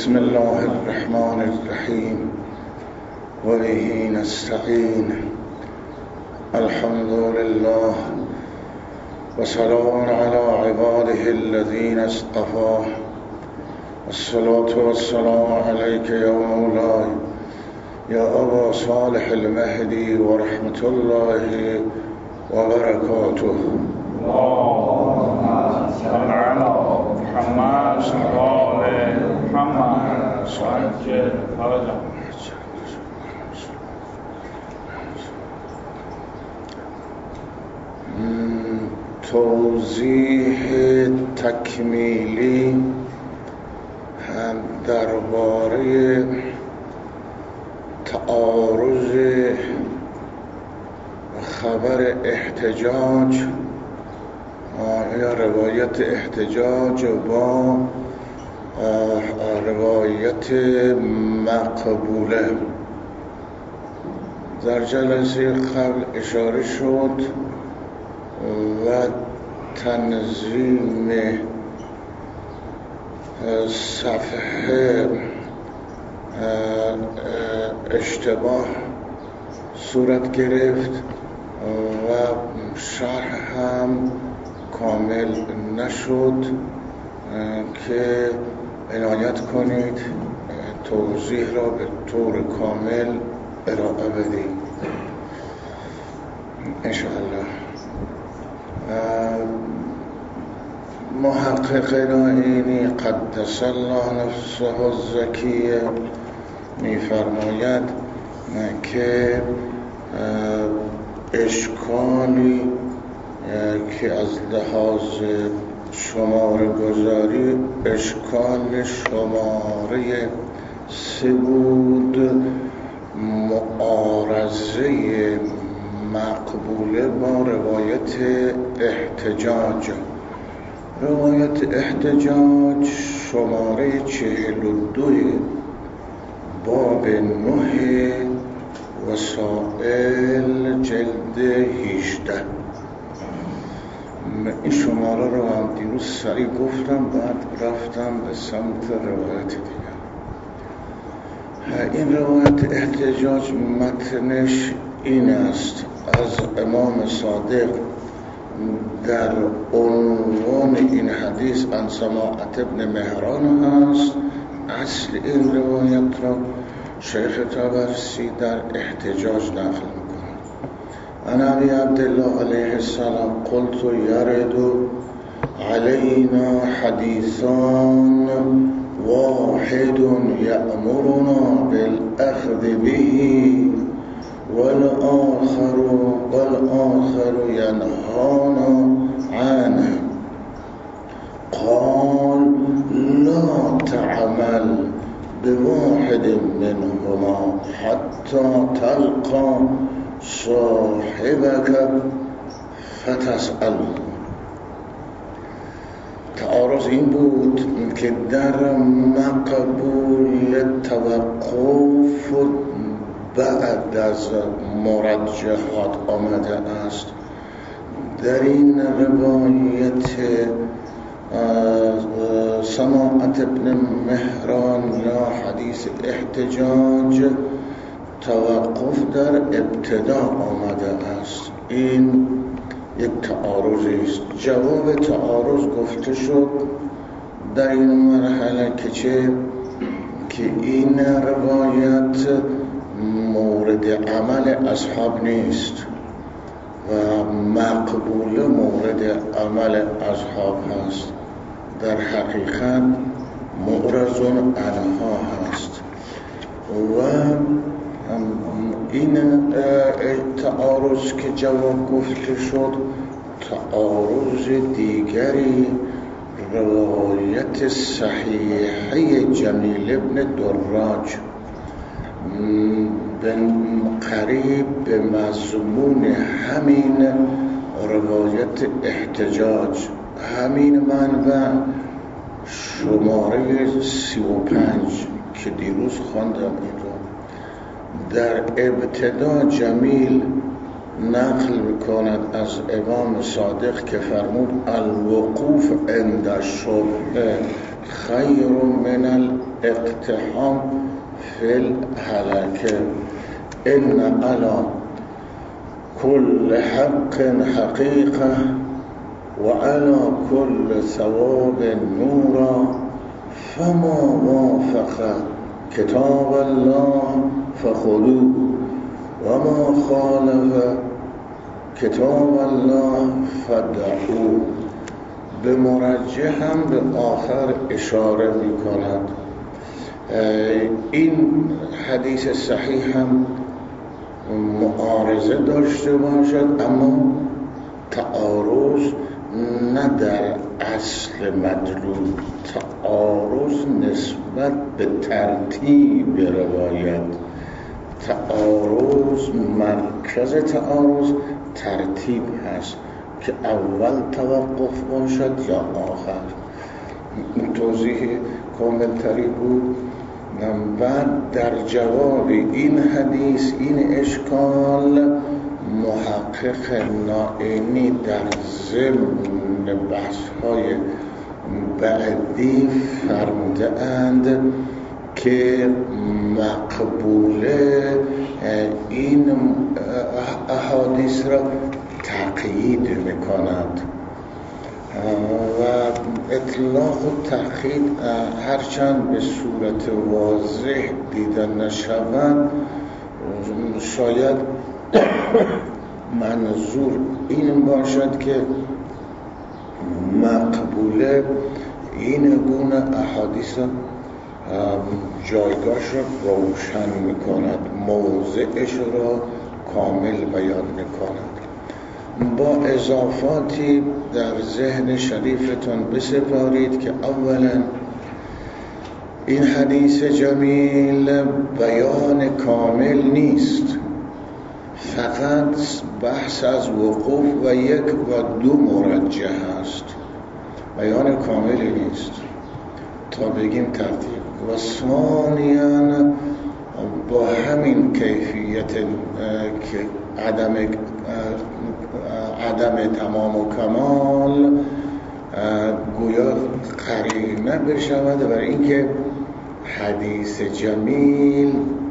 بسم الله الرحمن الرحیم و به نستعین. الحمد لله و سلام علی عباده الذین اصطفى. الصلاة والسلام علیک یا مولاي یا ابا صالح المهدی و رحمت الله و برکاته. اللهم صل على محمد وآل محمد وعجل فرجهم. توضیح تکمیلی درباره تعارض خبر احتجاج یا روایت احتجاج با روایت مقبوله. در جلسه قبل اشاره شد و تنظیم صفحه اشتباه صورت گرفت و شرح هم کامل نشد که عنایت کنید توضیح را به طور کامل ارائه بدید انشاءالله. محقق نائینی قدس الله نفسه الزکیه می‌فرماید که اشکالی که از لحاظ شماره گذاری اشکال شماره 3 بود، معارضه مقبوله با روایت احتجاج. روایت احتجاج شماره 42 باب 9 وسائل جلد 18. این شماره رو هم دیروز سریع گفتم، بعد رفتم به سمت روایت دیگر. این روایت احتجاج متنش این است: از امام صادق در عنوان این حدیث عن سماعة ابن مهران هست. اصل این روایت را شیخ طبرسی در احتجاج نقل می‌کند. عن ابی عبدالله علیه السلام قلت یرد علینا حدیثان واحد یأمرنا بالاخذ به والآخر ینهانا عنه. قال لا تعمل بواحد منهما حتى تلقى صاحبك فتسأل. تعارض این بود که در مقبول توقف بعد از مرجحات آمده است. در این روایت سماعة ابن مهران یا حدیث احتجاج توقف در ابتدا آمده است. این یک تعارضی است. جواب تعارض گفته شد در این مرحله که این روایت مورد عمل اصحاب نیست و مقبول مورد عمل اصحاب هست. در حقیقت معرض عنها هست و این تعارض که جواب گفته شد تعارض دیگری روایت صحیحه جمیل ابن دراج قریب به مضمون همین روایت احتجاج، همین منبع شماره 35 که دیروز خواندم این رو در ابتدا جمیل نقل میکند از امام صادق که فرمود الوقوف عند الشبهه خیر من اقتحام فی الهلکه ان علی كل حق حقيقة وعلى كل ثواب نورا فما وافق كتاب الله فخذوه وما خالف کتاب الله فدعوه. به مرجح هم به آخر اشاره می کند. این حدیث صحیح هم معارضه داشته باشد، اما تعارض نه در اصل مدلول، تعارض نسبت به ترتیب روایت. تعارض، مرکز تعارض ترتیب هست که اول توقف باشد یا آخر. توضیح کاملتری بود. بعد در جواب این حدیث، این اشکال، محقق نائینی در ضمن بحث‌های بعدی فرموده اند که مقبوله این احادیث را تقیید می‌کند و اطلاق و تقیید هرچند به صورت واضح دیده نشود، شاید منظور این باشد که مقبوله این گونه احادیث جایگاهش را روشن می‌کند، موضعش را کامل بیان می‌کند. با اضافاتی در ذهن شریفتون بسپارید که اولا این حدیث جمیل بیان کامل نیست، فقط بحث از وقوف و یک و دو مرجح است، بیان کاملی نیست تا بگیم ترتیب. و ثانیاً با همین کیفیت که عدم تمام و کمال گویا قرینه بشود برای اینکه حدیث جمیل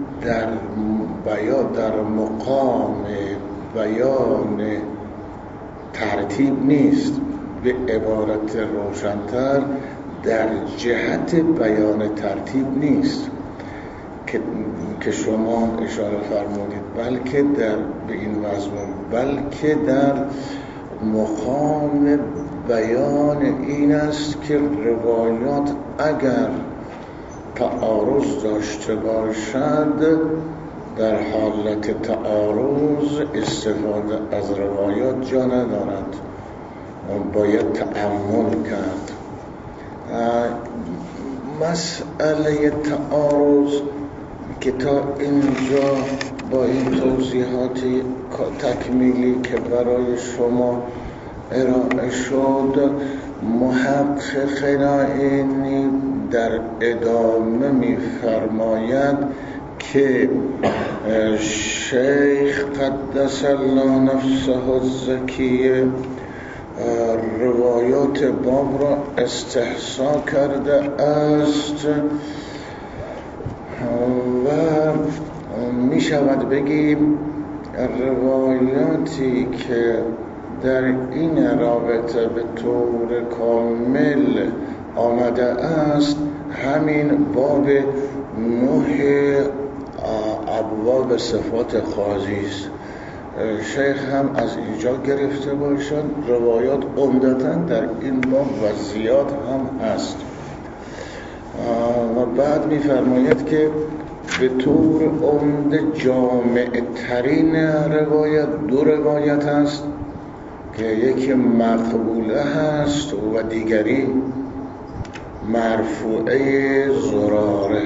در مقام بیان ترتیب نیست، به عبارت روشن‌تر در جهت بیان ترتیب نیست که شما اشاره فرمودید، بلکه به این مضمون، بلکه در مقام بیان این است که روایات اگر تعارض داشته باشد، در حالت تعارض استفاده از روایات جا ندارد، باید تأمل کرد. مسئله تعارض که تا اینجا با این توضیحات تکمیلی که برای شما ارائه شد، محقق نائینی در ادامه می‌فرماید که شیخ قدس الله نفسه الزکیه روایات باب را استحصا کرده است و می شود بگیم روایاتی که در این رابطه به طور کامل آمده است همین باب 9 ابواب صفات قاضی است. شیخ هم از اینجا گرفته باشد، روایات عمدتاً در این باب و زیاد هم هست. و بعد می‌فرماید که به طور عمده جامع ترین روایت 2 روایت هست که یکی مقبوله هست و دیگری مرفوعه زراره.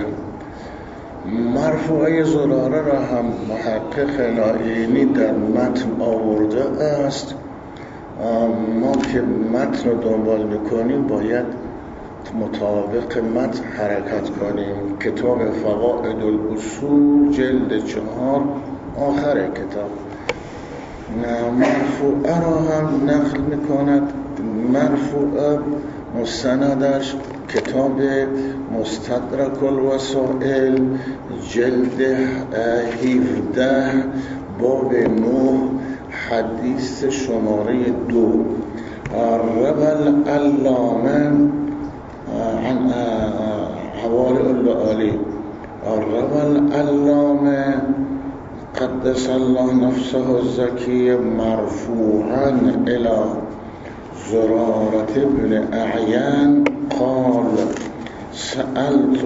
مرفوعه زراره را هم محقق نائینی در متن آورده است. ما که متن رو دنبال میکنیم باید مطابق متن حرکت کنیم. کتاب فوائد الاصول جلد 4 آخر کتاب مرفوعه را هم نقل میکند. مرفوعه مستندش کتاب مستدرک الوسائل جلد 17 باب 9 حدیث شماره 2 روى العلامه عن حوالي العالی روى العلامه قدس الله نفسه الزكي مرفوعا الى زرارة بن أعيان قال سألت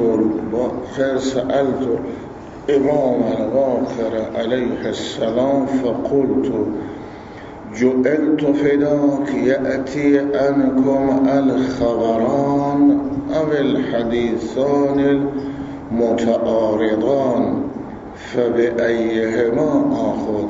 إمام الآخر عليه السلام فقلت جئلت فداك يأتي عنكم الخبران أو الحديثان المتعارضان فبأيهما آخذ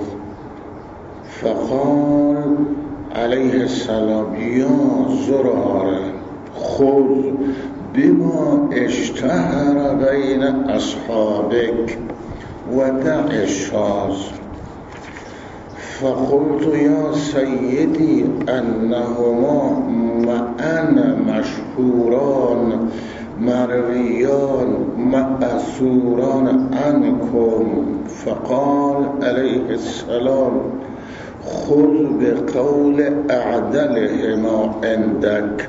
فقال عليه السلام يا زرارة خذ بما اشتهر بين أصحابك ودع الشاذ فقلت يا سيدي أنهما معا مشهوران مرويان مأثوران عنكم فقال عليه السلام خذ بقول أعدلهما عندك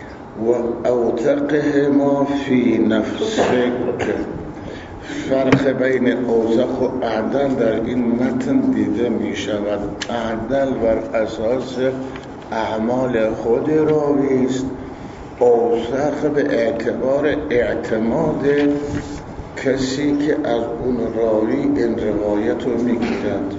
وأوثقهما في نفسك. فرق بین اوثق و اعدل در این متن دیده می شود. اعدل بر اساس اعمال خود راوی است، اوثق به اعتبار اعتماد کسی که از اون راوی این روایت رو می گیرد.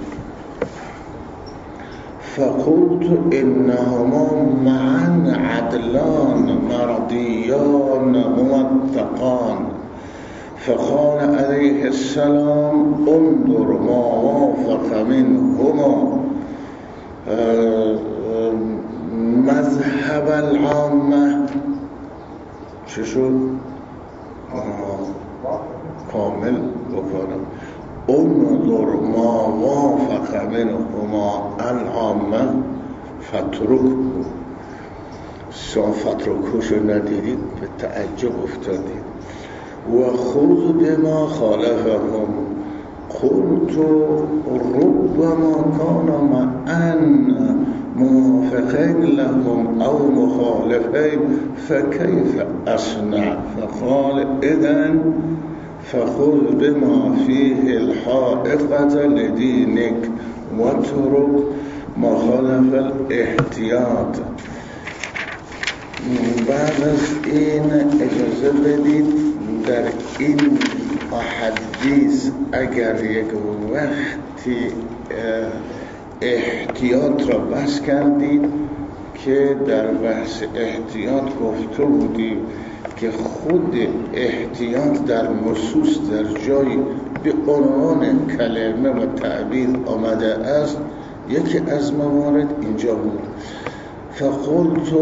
فقلت انهما معا عدلان مرضیان موثقان فقال عليه السلام انظر ما وافق منهما مذهب العامة. چه شد؟ کامل بکنم. انظر ما وافق منهما العامة فترکوشو ندیدید به تعجب افتادید. و خذ بما خالفهم قلت ربما كان معا موافقين لهم او مخالفين فكيف اصنع فقال اذن فخذ بما فيه الحائقة لدينك واترك مخالف الاحتیاط. بعد از این اجازه بدید در این حدیث اگر یک وقتی احتیاط را بحث کردید که در بحث احتیاط گفته بودیم که خود احتیاط در نصوص در جایی به عنوان کلمه و تعبیر آمده است. یکی از موارد اینجا بود. فقلت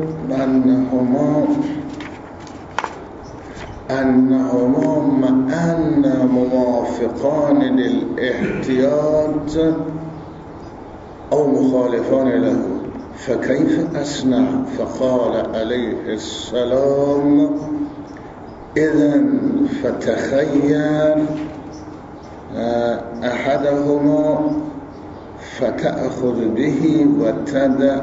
انهما معا موافقان للاحتیاط او مخالفان له فكيف اصنع فقال عليه السلام اذن فتخير احدهما فتأخذ به وتدع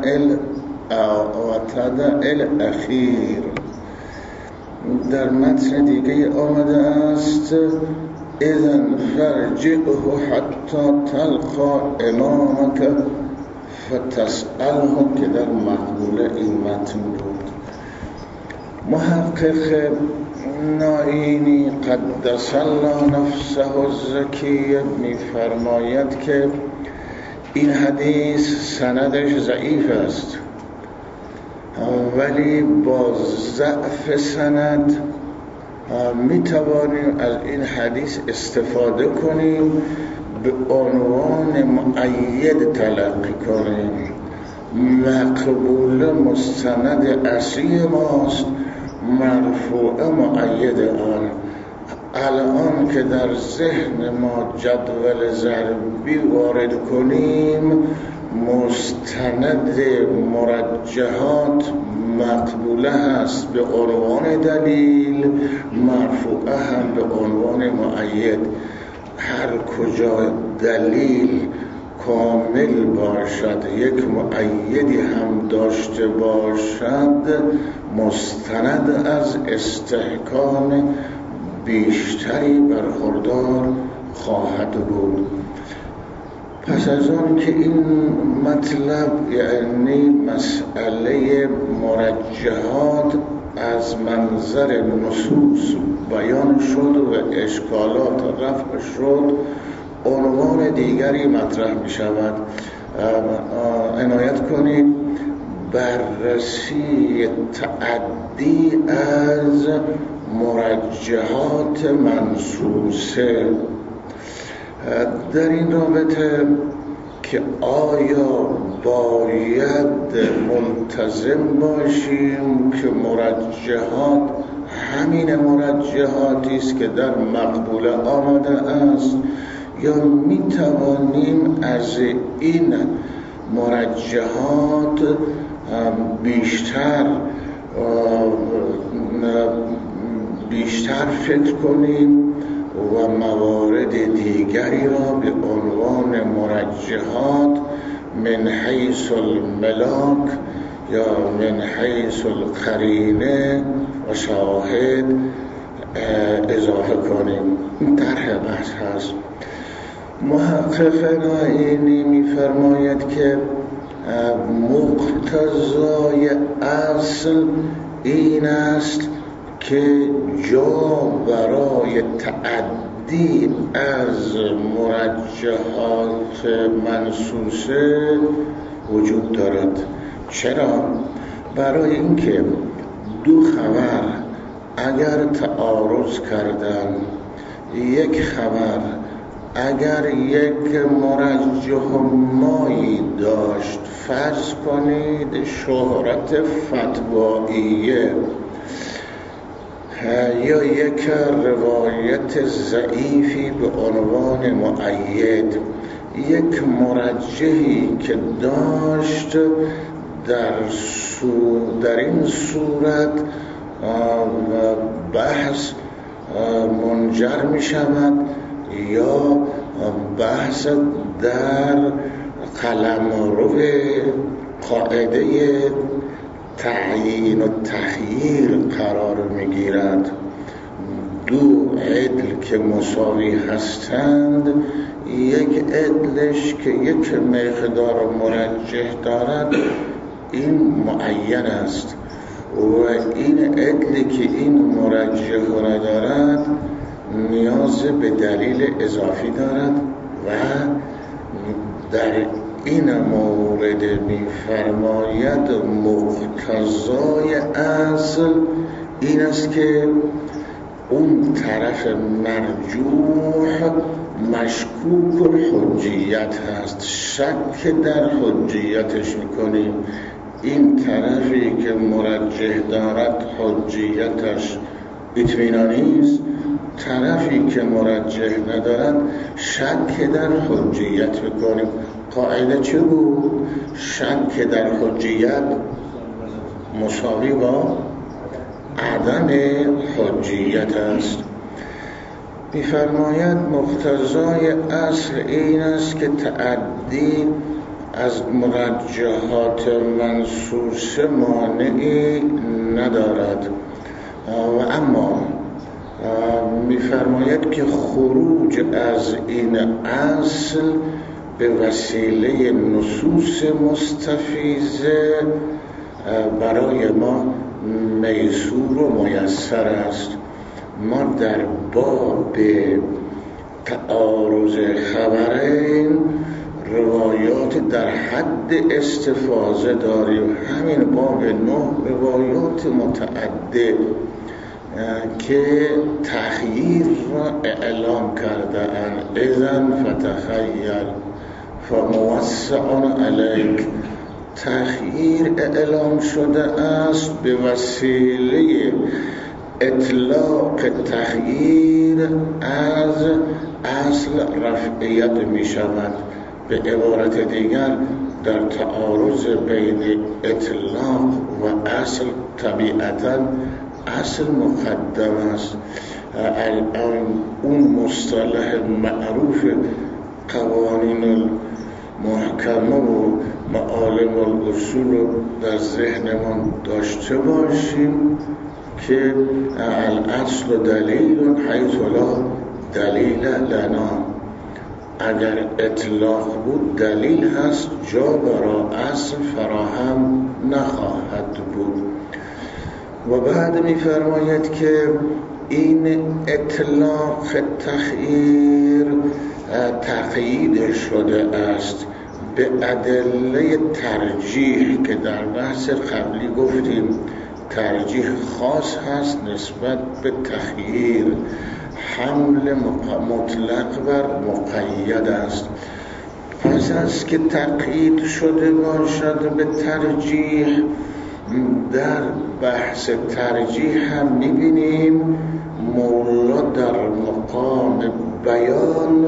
الاخیر. در متن دیگه آمده است اذن فرجعه حتی تلقى امامك فتسأله که در مقوله این متن بود. محقق نائینی قدس الله نفسه الزکی می‌فرماید که این حدیث سندش ضعیف است، ولی با ضعف سند میتوانیم از این حدیث استفاده کنیم، به عنوان مؤید تلقی کنیم. مقبول مستند اصلی ماست، مرفوع مؤید آن. الان که در ذهن ما جدول ضربی وارد کنیم، مستند سند مرجحات مقبوله هست به عنوان دلیل، مرفوعه هم به عنوان مؤید. هر کجا دلیل کامل باشد، یک مؤیدی هم داشته باشد، مستند از استحکام بیشتری برخوردار خواهد بود. پس از آن که این مطلب یعنی مسئله مرجحات از منظر نصوص بیان شد و اشکالات رفع شد، عنوان دیگری مطرح می شود. عنایت کنید بررسی تعدی از مرجحات منصوصه. در این رابطه که آیا باید ملتزم باشیم که مرجحات همین مرجحاتی است که در مقبوله آمده است، یا می توانیم از این مرجحات بیشتر فکر کنیم و موارد دیگری را به عنوان مرجحات من حیث الملاک یا من حیث القرینه و شاهد اضافه کنیم؟ این طرح بحث هست. محقق نائینی می‌فرماید که مقتضای اصل این است که جا برای تعدی از مرجحات منصوصه وجود دارد. چرا؟ برای اینکه دو خبر اگر تعارض کردن، یک خبر اگر یک مرجح مایی داشت، فرض کنید شهرت فتواییه، یا یک روایت ضعیفی به عنوان مؤید، یک مرجحی که داشت در این صورت بحث منجر می شود یا بحث در قلمرو قاعده تعیین و تخییر قرار میگیرد. دو عدل که مساوی هستند، یک عدلش که یک مقدار مرجح دارد این معین است و این عدلی که این مرجح را دارد نیاز به دلیل اضافی دارد و در این مورد می‌فرماید مقتضای اصل این است که اون طرف مرجوح مشکوک الحجیت هست، شک در حجیتش میکنیم. این طرفی که مرجح دارد حجیتش اطمینانی است، طرفی که مرجح ندارد شک در حجیت میکنیم. قاعده چه بود؟ شک در حجیت مساوی با عدم حجیت است. می‌فرماید مقتضای اصل این است که تعدی از مرجحات منصوصه مانعی ندارد و اما می‌فرماید که خروج از این اصل به وسیله نصوص مستفیضه برای ما میسور و میسر است. ما در باب تعارض خبرین روایات در حد استفاضه داریم، همین باب 9 روایات متعدد که تخییر را اعلام کرده اند. اذن فتخیل فموسع علیک، تخییر اعلام شده است به وسیله اطلاق تخییر از اصل رفعیت می شود. به عبارت دیگر در تعارض بین اطلاق و اصل طبیعتاً اصل مقدم است. الان اون مصطلح معروف قوانین المحکمه و معالم الاصول رو در ذهنمون داشته باشیم که الاصل دلیل حیث لا دلیل لنا. اگر اطلاق بود دلیل هست، جا برای اصل فراهم نخواهد بود. و بعد می‌فرماید که این اطلاق تقیید شده است به ادله ترجیح که در بحث قبلی گفتیم ترجیح خاص هست نسبت به تخییر. حمل مطلق بر مقید است. پس از که تقیید شده باشد به ترجیح، در بحث ترجیح هم می‌بینیم مولا در مقام بیان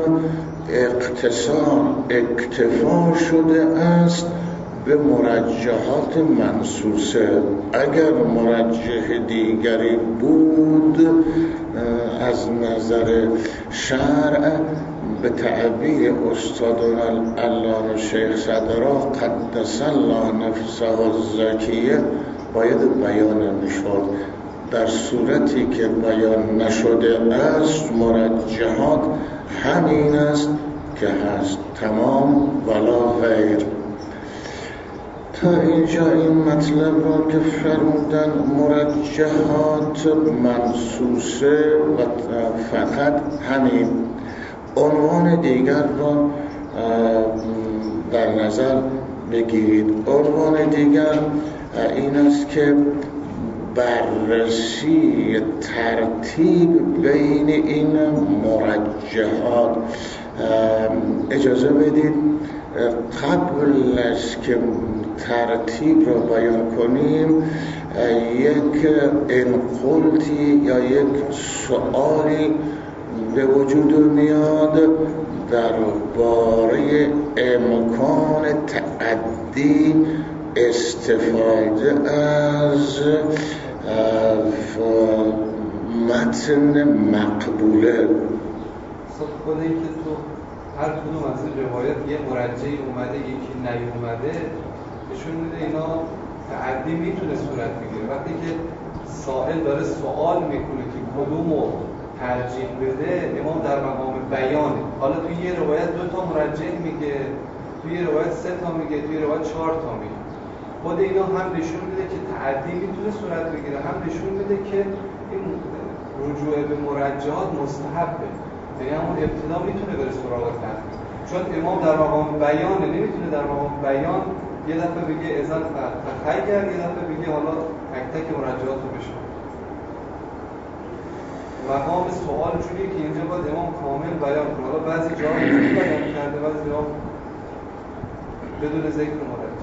اکتفا شده است به مرجحات منصوصه. اگر مرجح دیگری بود از نظر شرع، به تعبیر استادنا علامه شیخ صدرا قدس الله نفسه الزکیه باید بیان میشد. در صورتی که بیان نشده است مرجحات همین است که هست، تمام ولا غیر. تا اینجا این مطلب را که فرمودن مرجحات منصوصه و فقط همین. عنوان دیگر را در نظر بگیرید. عنوان دیگر این است که بررسی ترتیب بین این مرجحات. اجازه بدید قبل از که ترتیب را بیان کنیم یک انقلتی یا یک سؤالی به وجود میاد درباره امکان تعدی استفاده از متن مقبوله. خود این که تو هر کدوم از این روایت یه مرجعی اومده یکی نیومده نشون میده اینا تعدی میتونه صورت بگیره. وقتی که سائل داره سوال میکنه که کدومو ترجیح بده، امام در مقام بیانه. حالا توی یه روایت 2 تا مرجح میگه، توی یه روایت 3 تا میگه، توی یه روایت 4 تا میگه. خود اینا هم نشون میده که تعدی میتونه صورت بگیره، هم نشون میده که این رجوع به مرجحات مستحبه. یعنی همون ابتدا میتونه بره سراغ تحقیق، چون امام در مقام بیانه، نمیتونه در مقام بیان یه دفعه بگه اذن تخیر، یه دفعه بگه حالا تک تک مرجحات رو بشه. مقام سوال جوریه که اینجا باید امام کامل بیان کنه. حالا بعضی جاها اینجوری بیان کرده، بعضی جاها بدون ذکر مرجح.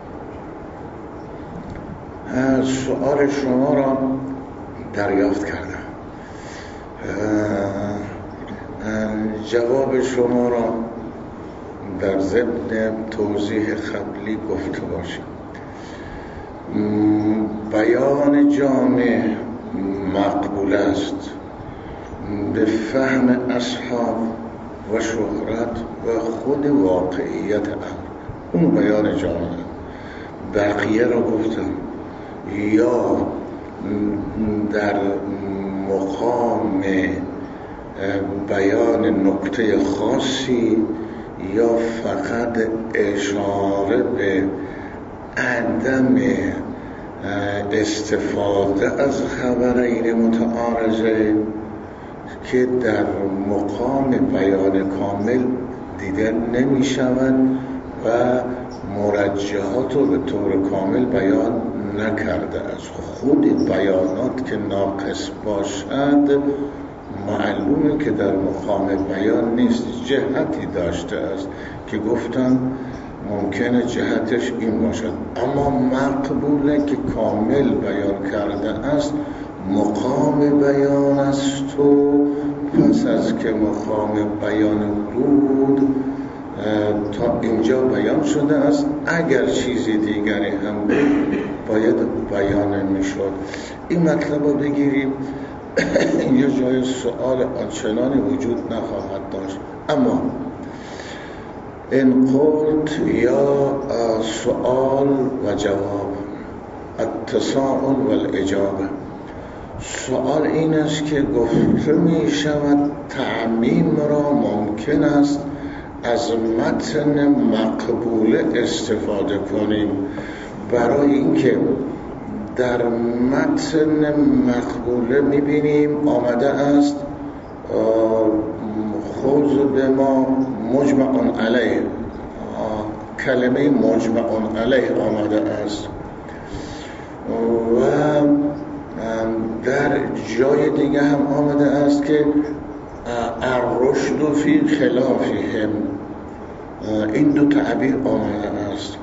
سوال شما را دریافت کردم. جواب شما را در ضمن توضیح قبلی گفته باشیم. بیان جامع مقبول است به فهم اصحاب و شهرت و خود واقعیت امر. اون بیان جامع. بقیه را گفتم یا در مقام بیان نکته خاصی یا فقط اشاره به عدم استفاده از خبرین متعارضه که در مقام بیان کامل دیده نمی شود و مرجحات رو به طور کامل بیان نکرده است. خود بیانات که ناقص باشد معلومه که در مقام بیان نیست، جهتی داشته است که گفتم ممکنه جهتش این باشد، اما مقبوله که کامل بیان کرده است، مقام بیان است و پس از که مقام بیان بود تا اینجا بیان شده است. اگر چیزی دیگری هم بود باید بیان میشد. این مطلب رو بگیریم یه جای سؤال آنچنانی وجود نخواهد داشت. اما این قلت یا سؤال و جواب، التساؤل و الاجابه. سؤال این است که گفته می شود تعمیم را ممکن است از متن مقبوله استفاده کنیم، برای اینکه در متن مقبوله میبینیم آمده است خذ به ما مجمع علیه، کلمه مجمع علیه آمده است و در جای دیگه هم آمده است که الرشد فی خلافهم. این دو تعبیر آمده است.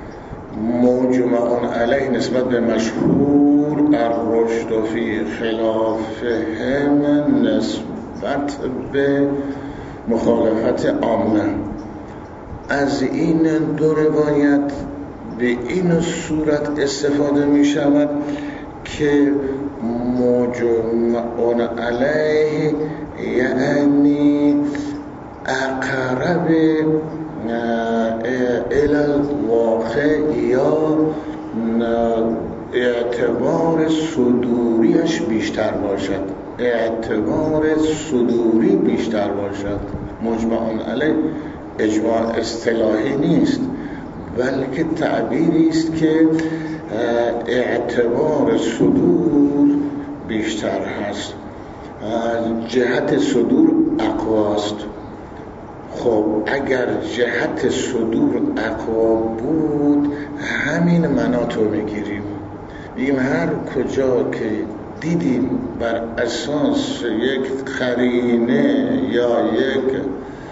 مجمع علیه نسبت به مشهور، الرشد فی خلافهم نسبت به مخالفت عامه. از این دو روایت به این صورت استفاده می شود که مجمع علیه یعنی اقرب الواقع یا اعتبار صدوریش بیشتر باشد، اعتبار صدوری بیشتر باشد. مجمع علیه اجماع اصطلاحی نیست، بلکه تعبیری است که اعتبار صدور بیشتر هست. جهت صدور اقواست. خب اگر جهت صدور اقوا بود همین مناط رو میگیریم، بگیم هر کجا که دیدیم بر اساس یک قرینه یا یک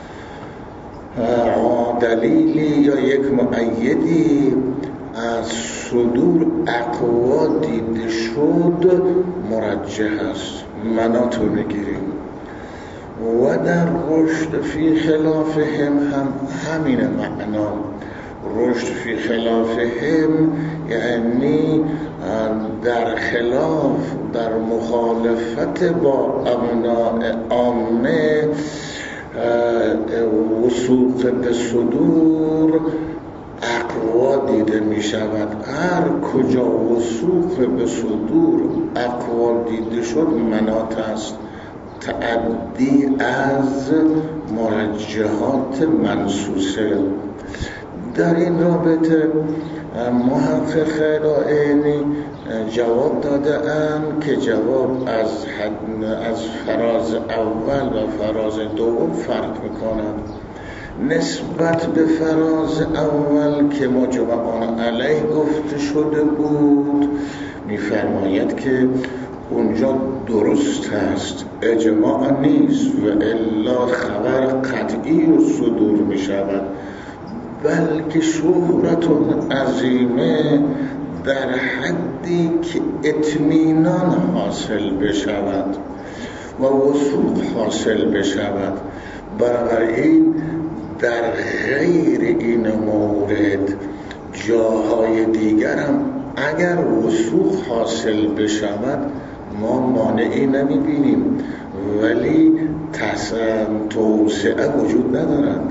دلیلی یا یک مؤیدی از صدور اقوا دیده شد مرجح است، مناط رو میگیریم. و در رشد فی خلافهم هم همین معنا. رشد فی خلافهم یعنی در خلاف، در مخالفت با ابناء عامه وثوق به صدور اقوا دیده می شود. هر کجا وثوق به صدور اقوا دیده شد مناط است، تعدی از مرجحات منصوصه. در این رابطه محقق رائینی جواب داده اند که جواب از فراز اول و فراز دوم فرق می‌کند. نسبت به فراز اول که مجمع علیه گفته شده بود می‌فرماید که اونجا درست است، اجماع نیست و الا خبر قطعی و صدور می شود، بلکه شهرت عظیمه در حدی که اطمینان حاصل بشود و وثوق حاصل بشود. بنابراین در غیر این مورد جاهای دیگر هم اگر وثوق حاصل بشود ما مانعی نمی بینیم، ولی توسعه وجود ندارد.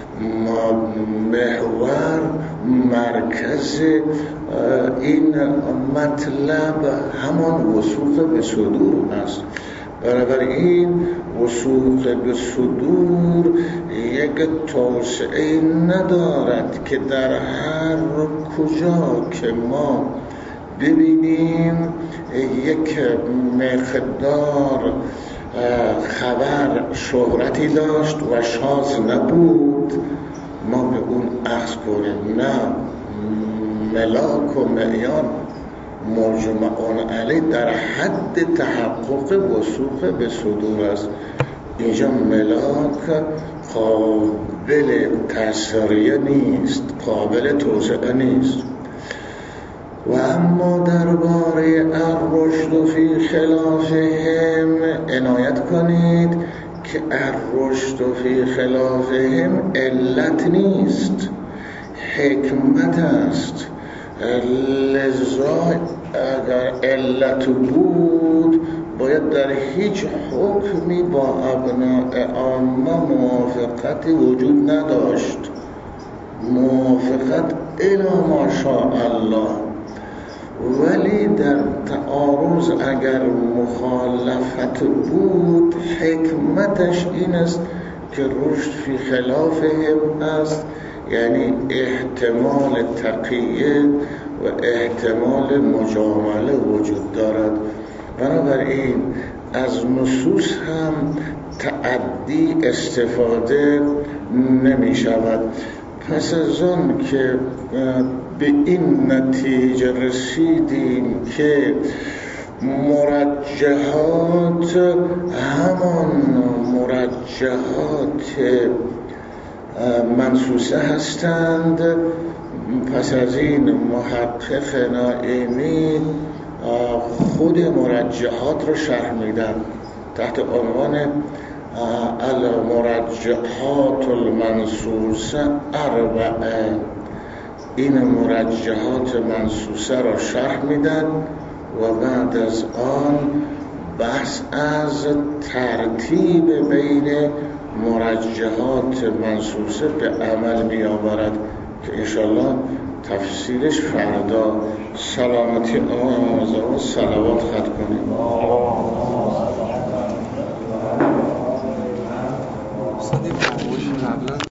محور مرکز این مطلب همان وثوق به صدور است. بنابراین وثوق به صدور یک توسعه ندارد که در هر کجا که ما ببینیم یک مقدار خبر شهرتی داشت و شاذ نبود ما به اون اخذ کنیم. نه، ملاک و معیار مجمع علیه در حد تحقق وثوق به صدور است. اینجا ملاک قابل تسریع نیست، قابل توسعه نیست. و اما درباره الرشد فی خلافهم عنایت کنید که الرشد فی خلافهم علت نیست، حکمت است. لذا اگر علت بود باید در هیچ حکمی با ابناء عامه موافقتی وجود نداشت. موافقت الا ماشاء الله. ولی در تعارض اگر مخالفت بود حکمتش این است که رشد فی خلافهم است، یعنی احتمال تقیه و احتمال مجامله وجود دارد. بنابراین از نصوص هم تعدی استفاده نمی شود. پس از آن که به این نتیجه رسیدیم که مرجحات همان مرجحات منصوصه هستند، پس از این محقق نائینی خود مرجحات رو شرح میدن تحت عنوان المرجحات المنصوصه اربعه. این مرجحات منصوصه را شرح میدن و بعد از آن بحث از ترتیب بین مرجحات منصوصه به عمل می آورد که انشالله تفسیرش فردا. سلامتی آمازه و صلوات خط کنیم.